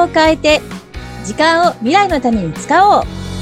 を変えて、時間を未来のために使おう。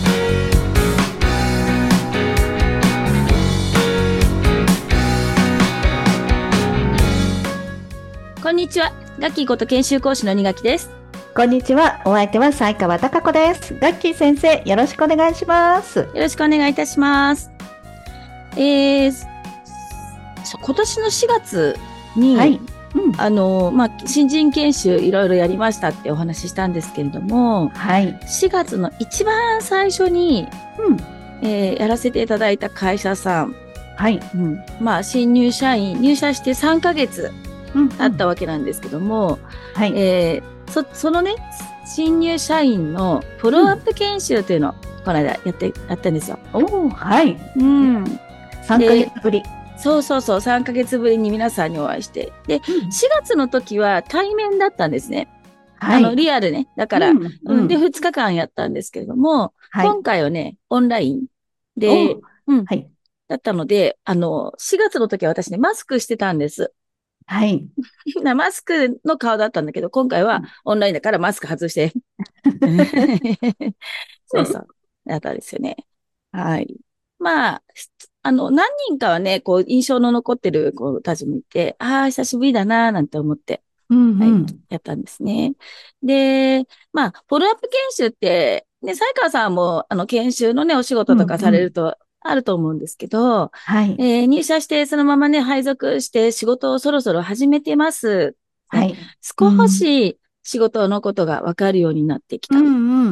こんにちは。ガッキーこと研修講師の二垣です。 こんにちは。お相手は西川貴子です。ガッキー先生、よろしくお願いします。よろしくお願いいたします。今年の4月に、はい、新人研修いろいろやりましたってお話ししたんですけれども、はい、4月の一番最初に、やらせていただいた会社さん、はい、新入社員、入社して3ヶ月経ったわけなんですけども、はい、そのね、新入社員のフォローアップ研修というのをこの間やったんですよ。 はい。3ヶ月ぶり。 そう、3ヶ月ぶりに皆さんにお会いして。で、4月の時は対面だったんですね。はい。リアルね。だから、で、2日間やったんですけれども、今回はね、オンラインで、はい。だったので、4月の時は私ね、マスクしてたんです。はい。マスクの顔だったんだけど、今回はオンラインだからマスク外して。そう。だったんですよね。はい。何人かはね、こう、印象の残ってる子たちもいて、久しぶりだなぁ、なんて思って、はい、やったんですね。で、フォローアップ研修って、ね、西川さんも、研修のね、お仕事とかされると、あると思うんですけど、はい。入社してそのままね、配属して仕事をそろそろ始めてます。はい。少し仕事のことがわかるようになってきた。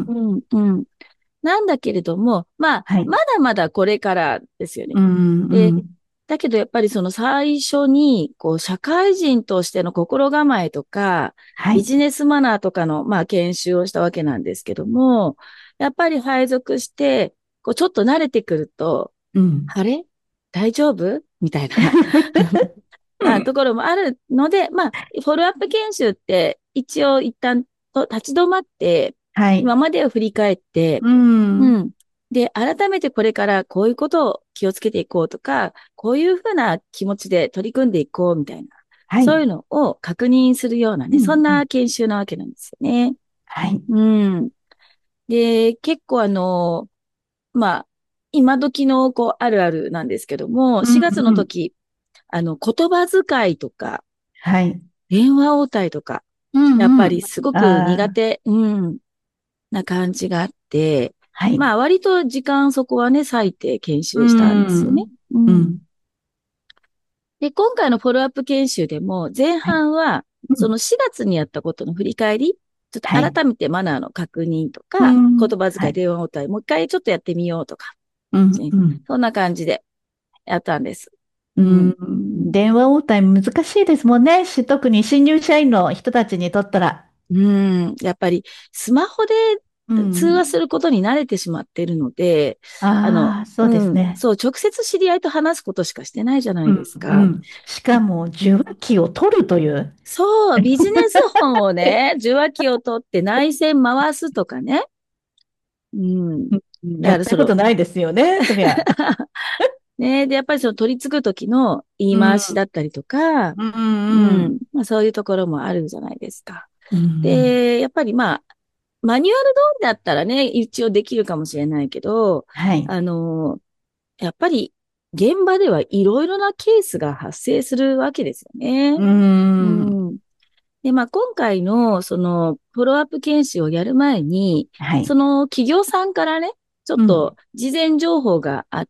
なんだけれども、まだまだこれからですよね。で、だけどやっぱりその最初に、こう、社会人としての心構えとか、ビジネスマナーとかの、研修をしたわけなんですけども、やっぱり配属して、こう、ちょっと慣れてくると、あれ大丈夫みたいなところもあるので、フォローアップ研修って一応一旦立ち止まって、今までを振り返って、で、改めてこれからこういうことを気をつけていこうとか、こういうふうな気持ちで取り組んでいこうみたいな、そういうのを確認するようなね、そんな研修なわけなんですよね。はい。で、結構今時のこうあるあるなんですけども、4月の時、言葉遣いとか、はい。電話応対とか、やっぱりすごく苦手、な感じがあって、はい。割と時間そこはね、割いて研修したんですよね。で、今回のフォローアップ研修でも、前半は、その4月にやったことの振り返り、ちょっと改めてマナーの確認とか、言葉遣い、電話応対、もう一回ちょっとやってみようとか、そんな感じでやったんです。 電話応対難しいですもんね。特に新入社員の人たちにとったら。 やっぱりスマホで通話することに慣れてしまっているので、 そうですね。 そう、直接知り合いと話すことしかしてないじゃないですか。 しかも、受話器を取るという。 そう、ビジネス本をね、受話器を取って内線回すとかね。 やったことないですよね、そりゃ。 ね、で、やっぱりその取り継ぐ時の言い回しだったりとか、そういうところもあるじゃないですか。で、やっぱりマニュアル通りだったらね、一応できるかもしれないけど、はい。やっぱり現場ではいろいろなケースが発生するわけですよね。で、今回のそのフォローアップ研修をやる前に、はい。その企業さんからね、ちょっと事前情報があって、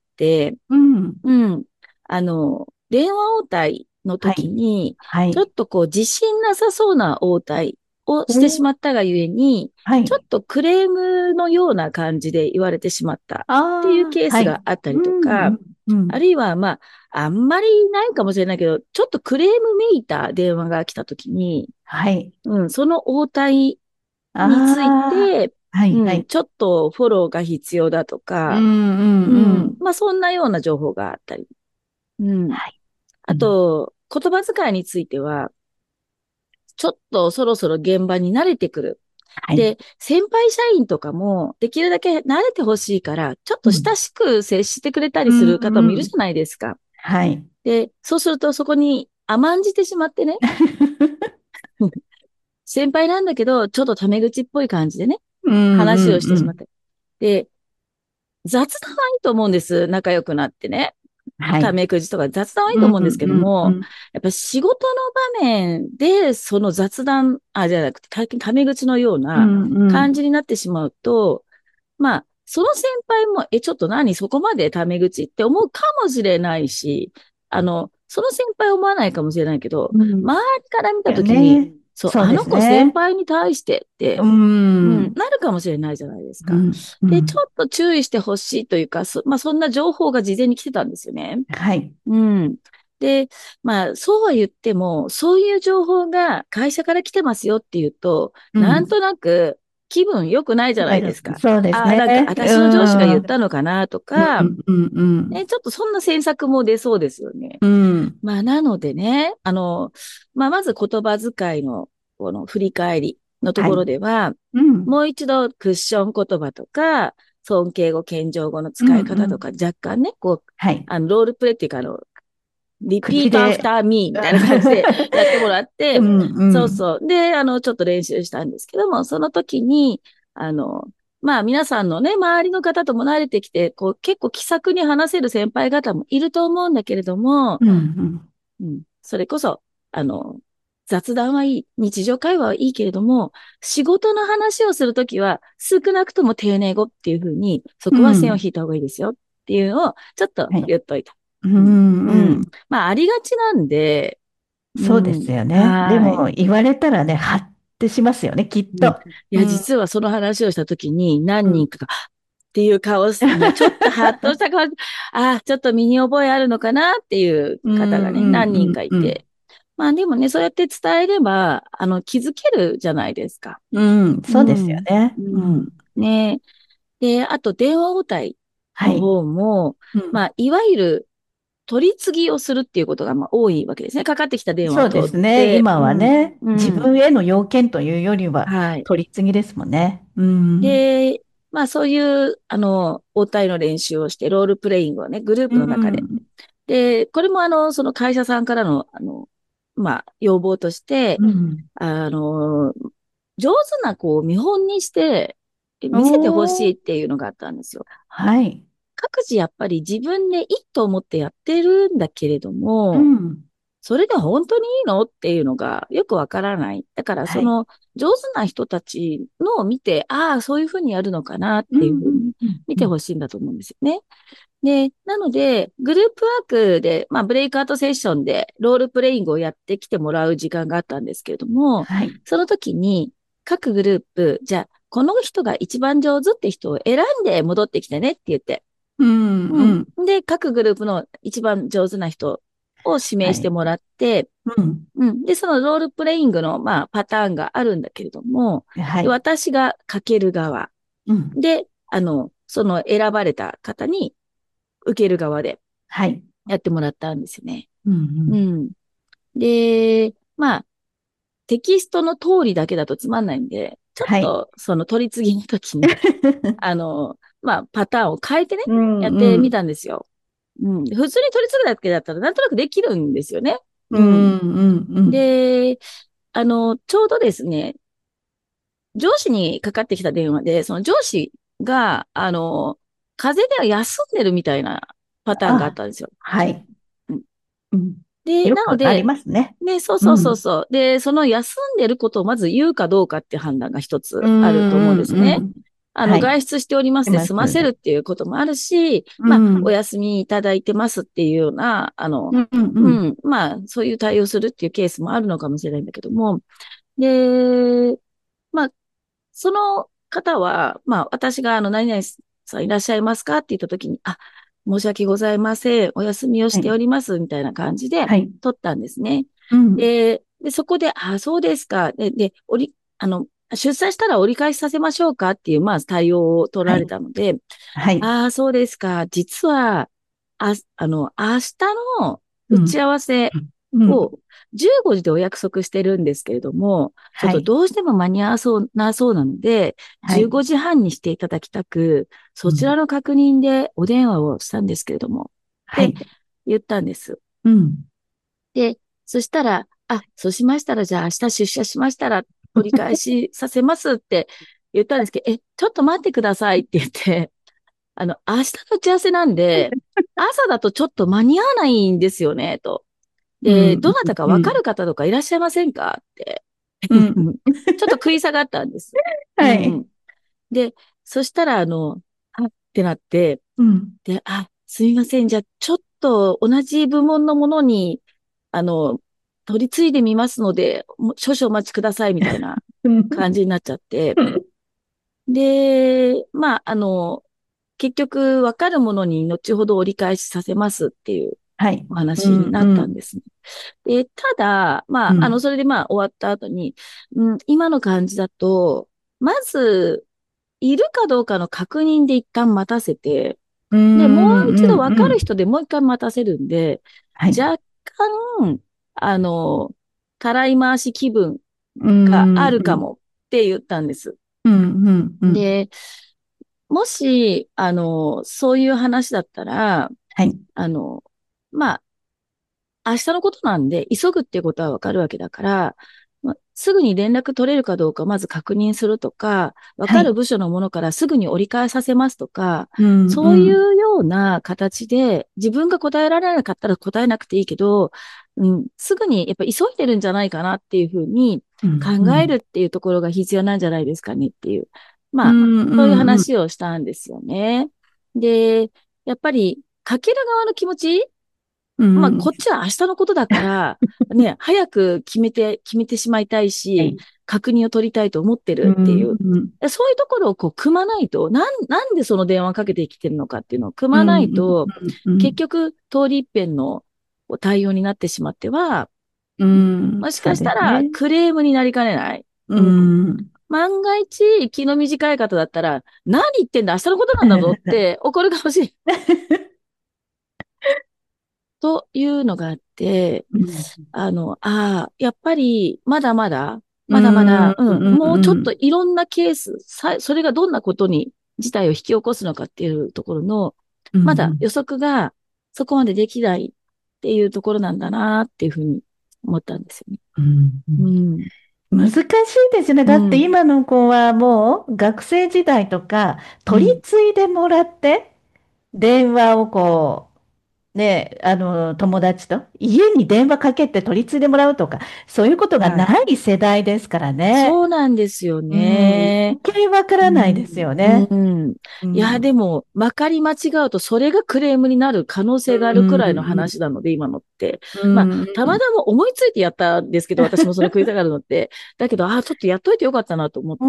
電話応対の時に、ちょっとこう自信なさそうな応対をしてしまったがゆえに、ちょっとクレームのような感じで言われてしまったっていうケースがあったりとか、あるいはあんまりないかもしれないけど、ちょっとクレームめいた電話が来た時に、はい。その応対について、ちょっとフォローが必要だとか、そんなような情報があったり。あと、言葉遣いについては、ちょっとそろそろ現場に慣れてくる。で、先輩社員とかも、できるだけ慣れてほしいから、ちょっと親しく接してくれたりする方もいるじゃないですか。はい。で、そうするとそこに甘んじてしまってね。 先輩なんだけど、ちょっとタメ口っぽい感じでね、 うんう話をしんうん。 てしまって。で、雑談はいいと思うんです。仲良くなってね。 はい。 タメ口とか雑談はいいうんと思うんですけども、 うんうん。 やっぱ仕事の場面で、その雑談、じゃなくて、タメ口のよううなんうん。 感じになってしまうと、まあ、その先輩も、ちょっと何そこまでタメ口って思うかもしれないし、その先輩思わないかもしれないけど、 うん。 周りから見たよときに、 ね。 そう、 そうですあの子先ね。 輩に対してっうて、うん、 ん。 なるかもしれないじゃないですか。 うん。うで、ちょん。 っと注意してほしいというか、まあ、そんな情報が事前に来てたんですよね。 はい。 うん。で、まあ、そうは言っても、そういう情報が会社から来てますよっていうと、 うん。 なんとなく気分良くないじゃなはい。 いですか。 そうですね。 なんかう私の上司が言っん。 たのかなとうん。 か、 うん。うん。 ちょっとそんな詮索も出そうですよね。 うん。 まあ、なのでね、まあ、まず言葉遣いの、この振り返りのところはい。 では、 うん。 もう一度クッション言葉とか、尊敬語、謙譲語のうん。 使い方とか、 うん。 若干ね、こう、 はい。 ロールプレイっていうか、リピートアフ口で。 ターミーみたいな感じでやってもらっうて、 ん。うん。 そうそう。で、ちょっと練習したんですけども、その時に、あの、まあ皆さんのね、周りの方とも慣れてきて、こう結構気さくに話せる先輩方もいると思うんだけれども、 うん。うん。 うん、それこそ、あの、雑談はいい、日常会話はいいけれども、仕事の話をするときは、少なくとも丁寧語っていうふうに、そうこは線をん。 引いた方がいいですよっていうのを、ちょっとはい。 言っといた。 ううん。うん。 ん。 まあ、ありがちなんで、うそうですん。 よね。ではい。 も、言われたらね、はってしますよね、きっうん。いと。うや、 ん。 実はその話をしたときに、何うん。 人かが、っていう顔す、まあ、ちょっとハッとした顔、ちょっと身に覚えあるのかなっていううん。 方がね、 うん。 何人かいうん。 て。まあでもね、そうやって伝えれば、気づけるじゃないですか。 うん。そうですようん。 ね。 うん。 うん。 ね。で、あと電話応対のはい。 方も、 うん。 まあ、いわゆる取り次ぎをするっていうことがまあ多いわけですね。かかってきた電話そうでを取っすね。 て、 今うん、 はね、 うん。 自分への要件というよりは、 はい。 取り次ぎですもんね。うん。 で、まあそういう、応対の練習をして、ロールプレイングをね、グルーうプの中で。 ん。 で、これもその会社さんからの、まあ、要望として、 うん。 あの、上手なこう見本にしてお見せてほしいー。 っていうのがあったんですよ。 はい。 各自やっぱり自分でいいと思ってやってるんだけれども、 うん。 それで本当にいいのっていうのがよくわからない。だからはい。 その上手な人たちのを見て、ああ、そういうふうにやるのかなっうん。 ていうふうにうん。 見てうん。 ほしいんだと思うんですよね。で、なので、グループワークで、まあ、ブレイクアウトセッションでロールプレイングをやってきてもらう時間があったんですけれども、 はい。 その時に各グループ、じゃあ、この人が一番上手って人を選んで戻ってきてねって言って、 うん。 ううん。 ん。で、各グループの一番上手な人を指名はい。 してもらって、 うん。 うん。で、そのロールプレイングの、まあ、パターンがあるんだけれども、ではい。 私がかける側うん。 で、その選ばれた方に受ける側ではい。 やってもらったんですよね。 うん。うん。 うん。で、まあ、テキストの通りだけだとつまんないんで、ちょっはい。 とその取り次ぎの時に、まあ、パターンを変えてね、 うん。 やってみうん。 たんですよ。うん。普通に取り次ぐだけだったらなんとなくできるんですよね。 ううん。 ん。うん。うん。 で、ちょうどですね、上司にかかってきた電話で、その上司が、風邪で休んでるみたいなパターンがあっあ、 たんですよ。 はい。 うん。 うん。 で、 よくありなので、 ますね。 ね、そうそうそううん。 そう。で、その休んでることをまず言うかどうかっていう判断が一うつあると思うんん。 ですね。 うん。はい。 外出しておりますいます。 で済ませるっていうこともあるし、まあ、おうん。 休みいただいてますっていうような、 うん。うん。 うん、まあ、そういう対応するっていうケースもあるのかもしれないんだけども、で、まあ、その方は、まあ、私が何々さんいらっしゃいますかって言った時に、申し訳ございません。お休みをしておはい。 ります。みたいな感じではい。 取ったんですね。 うん。 そこで、そうですか。で、出産したら折り返しさせましょうかっていう、まあ、対応を取られはい。 たので、 はい。 そうですか。実は、明日の打ちうん。 合わせうん。 を15時でお約束してるんですけれども、ちょっとはい。 どうしても間に合わそうなそうなので、15 はい。 時半にしていただきたく、そちらうん。 の確認でお電話をしたんですけれども、ってはい。 言ったんです。 うん。 で、そしたら、そうしましたら、じゃあ明日出社しましたら、 折り返しさせますって言ったんですけど、ちょっと待ってくださいって言って、明日の打ち合わせなんで、朝だとちょっと間に合わないんですよね、と。で、 うん、 どなたかうん、 わかる方とかいらっしゃいませんかって。 うん。 ちょっと食い下がったんです。うはい。 ん。で、そしたら、あってなって、 うん。 で、すみません。じゃあ、ちょっと同じ部門のものに、あの、取り継いでみますので、少々お待ちください、みたいなうん。 感じになっちゃって。で、結局、わかるものに後ほど折り返しさせますっていうはい。 おうん、 話になっうん、 たんですね。で、ただ、 うん。 それで終わった後に、今の感じだと、まず、いるかどうかの確認で一旦待たせて、 うで、もうん、 一度うん、うん。 分かる人でもう一回待たせるんで、 はい。 若干、あの、たらい回し気分うん、 があるうん、 かもって言ったんです。 うん、うん、うん。 で、もし、そういう話だったら、 はい。 あの、まあ、明日のことなんで、急ぐっていうことはわかるわけだから、すぐに連絡取れるかどうかまず確認するとか、わはい。 かる部署のものからすぐに折り返させますとか、 うん、 そういうん、 うような形で、自分が答えられなかったら答えなくていいけど、すぐにやっぱ急いでるんじゃないかなっていうふうにうん、う考えるん。 っていうところが必要なんじゃないですかねっていう。 うん、 そういううん、うん。 話をしたんですよね。で、やっぱり、かける側の気持ち、 うん。 こっちは明日のことだから、ね、早く決めてしまいたいし、 はい。 確認を取りたいと思ってうん、 るっていう。 うん、 そういうところをこう組まないと、なんでその電話かけてきてるのかっていうのを組まなうん、 いと、 うん、 結局、通り一遍の対応になってしまっては、 うん。 もしそうかしたらですね。 クレームになりかねない。 ううん。 ん。 万が一、気の短い方だったら、何言ってんだ、明日のことなんだぞって怒るかもしれない。というのがあって、 うん、 やっぱり、 うん、 もうちょっうん、 といろんなケース、それがどんなことに、事態を引き起こすのかっていうところの、 うん、 まうん。 だ予測がそこまでできないっていうところなんだなっていうふうに思ったんですよね。 うん、ううん。 ん。 難しいですね。だってうん。 今の子はもう学生時代とか取りうん。 継いでもらって電話をね、友達と家に電話かけて取り継いでもらうとか、そういうことがはい。 ない世代ですからね。 そうなんですようん、余ね。 計わからないですよね。 うん。いや、 うん、 でも、まかり間違うと、それがクレームになる可能性があうん、 るくらいのうん、 話なので、今のって。 うん、 たまたま思いついてやったんですけど、私もその食いたがるのって。だけど、ちょっとやっといてよかったなと思って、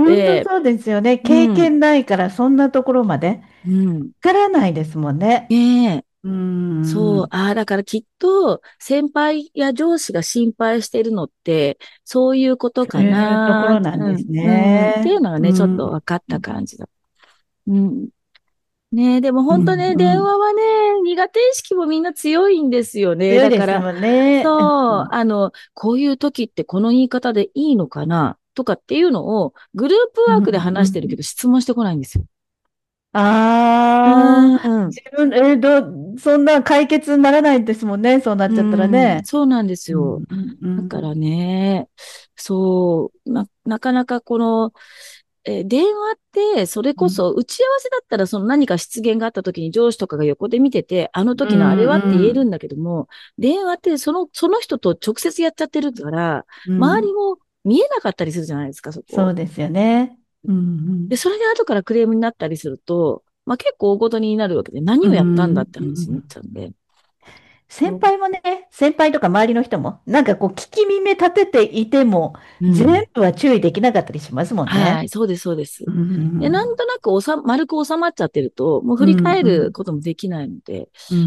本当そうですよね。経うん、 験ないからそんなところまでわうん。 からないですもんね。 ねえ。 うん、 そう。だからきっと、先輩や上司が心配しているのって、そういうことかそういうとこな。 ろなんですっていね。 うのがね、ちょっうん、 と分かった感じだ。うん。ねえ、でもうん、 本当ね、 うん。 電話はね、苦手意識もみんな強いんですよね。 強いだから、 ですもんね。 そう、こういう時ってこの言い方でいいのかなとかっていうのを、グループうん、 ワークでうん。 話してるけど、質問してこないんですよ。うああ、 ーん、 自分、そんな解決にならないですもんね。そうなっうちゃったらん、 ね。 そうなんですうん、 よ。 うん、うん。 だからね、なかなか電話って、それうん、 こそ打ち合わせだったら、その何か失言があった時に上司とかが横で見てて、あのう時のあれはって言えるん、 んだけども、電話ってその人と直接やっちゃってるから、 うん。 周りも見えなかったりするじゃないですか、そこ。 そうですよね。うん、 で、それで後からクレームになったりすると、結構大事になるわけで、何うん、 をやったんだうん。 って話になっちゃうんで。 先輩もね、先輩とか周りの人も、なんか聞き耳立てていても、全うん。 部は注意できなかったりしますもんね。 はい、そうです、そうです。 うで、なんん、 となく丸く収まっちゃってると、もう振りうん、うん、 返ることもできないので、 うん。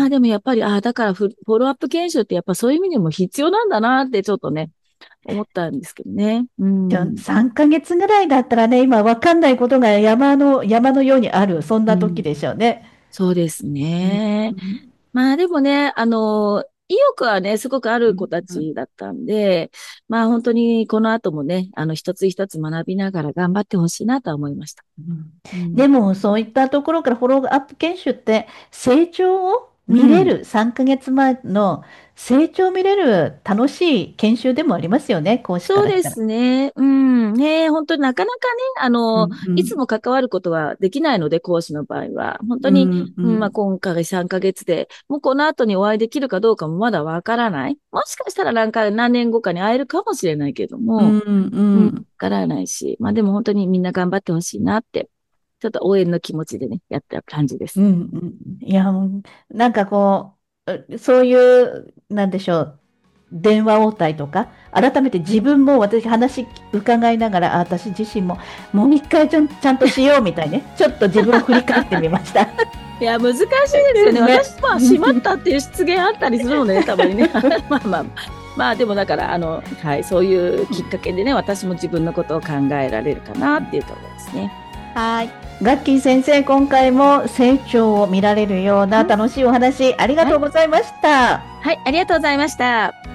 でもやっぱり、だからフォローアップ研修ってやっぱそういう意味でも必要なんだなってちょっとね、思ったんですけどね。うじゃあ、 ん。 3ヶ月ぐらいだったらね、今わかんないことが山のようにある、そんな時うん。 でしょうね。 そうですうん、 ね。 うん、 でもね、意欲はね、すごくある子たうん、 ちだったんで、本当にこの後もね、一つ一つ学びながら頑張ってほしいなとは思いました。 うん。 うん。 でも、そういったところからフォローアップ研修って、成長を見れる、3ヶ月前の成長を見れる楽しい研修でもありますよね、講師かそうでらしたら。 すね。うん。ね、本当になかなかね、 うんういつん。 も関わることはできないので、講師の場合は。本当うに、 んううん、 ん。 今回3ヶ月で、もうこの後にお会いできるかどうかもまだわからない。もしかしたら何年後かに会えるかもしれないけども、 うんううん、わん。 からないし。まあでも本当にみんな頑張ってほしいなって、ちょっと応援の気持ちでね、やった感じです。 うんうん。いや、なんかこそういう、なんでしょう。電話応対とか、改めて自分も私話伺いながら、私自身ももう一回ちゃんとしようみたいね。ちょっと自分を振り返ってみました。 いや、難しいですよね。 ね。 私、まあ、しまったっていう失言あったりするのでね、たまにね。まあまあ、まあ、でもだから、はい、そういうきっかけでね、私も自分のことを考えられるかなっていうところですね。 はい。ガッキー先生、今回も成長を見られるような楽しいお話、ありがとうございました。 はい、ありがとうございました。